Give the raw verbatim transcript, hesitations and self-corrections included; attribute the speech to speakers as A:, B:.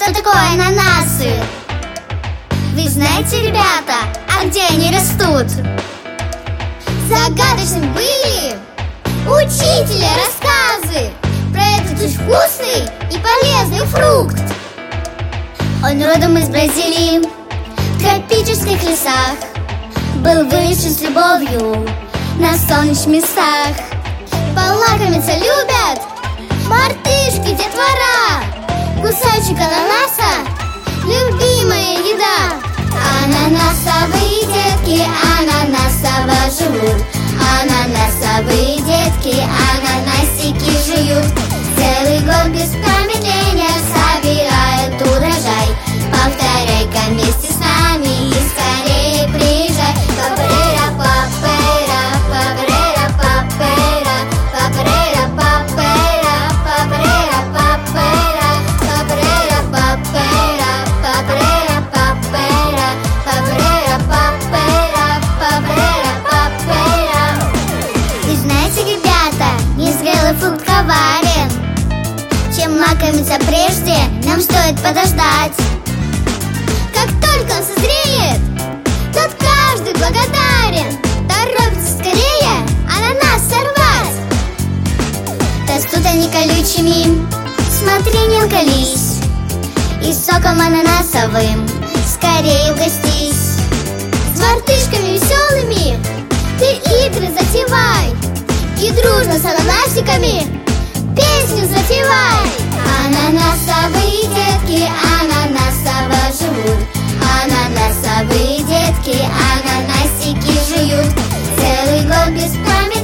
A: что такое ананасы? Вы знаете, ребята, а где они растут? Загадочными были учителя рассказы про этот очень вкусный и полезный фрукт. Он родом из Бразилии, в тропических лесах, был выращен с любовью на солнечных местах. Полакомиться любят мартышки, детвора, кусочек ананаса — любимая еда. Ананасовые детки ананасово живут, ананасовые детки ананасики жуют. Целый год без промедления собирают урожай. Повторяй-ка вместе с нами и скорее приезжай. Папрера, папера, папрера, папера, папрера, папера, папрера, папера, папрера, папера, папрера, папера, папрера, папера, папрера, папера. И знаете, ребята, незрелый фрукт коварен. Чем лакомиться прежде, нам стоит подождать. Как только он созреет, тот каждый благодарен. Торопится скорее ананас сорвать. Растут они колючими, смотри, не уколись, и соком ананасовым скорее угостись. С мартышками веселыми ты игры затевай, и дружно с ананасиками песню затевай. Ананасовые детки ананасово живут, ананасовые детки ананасики жуют. Целый год без памяти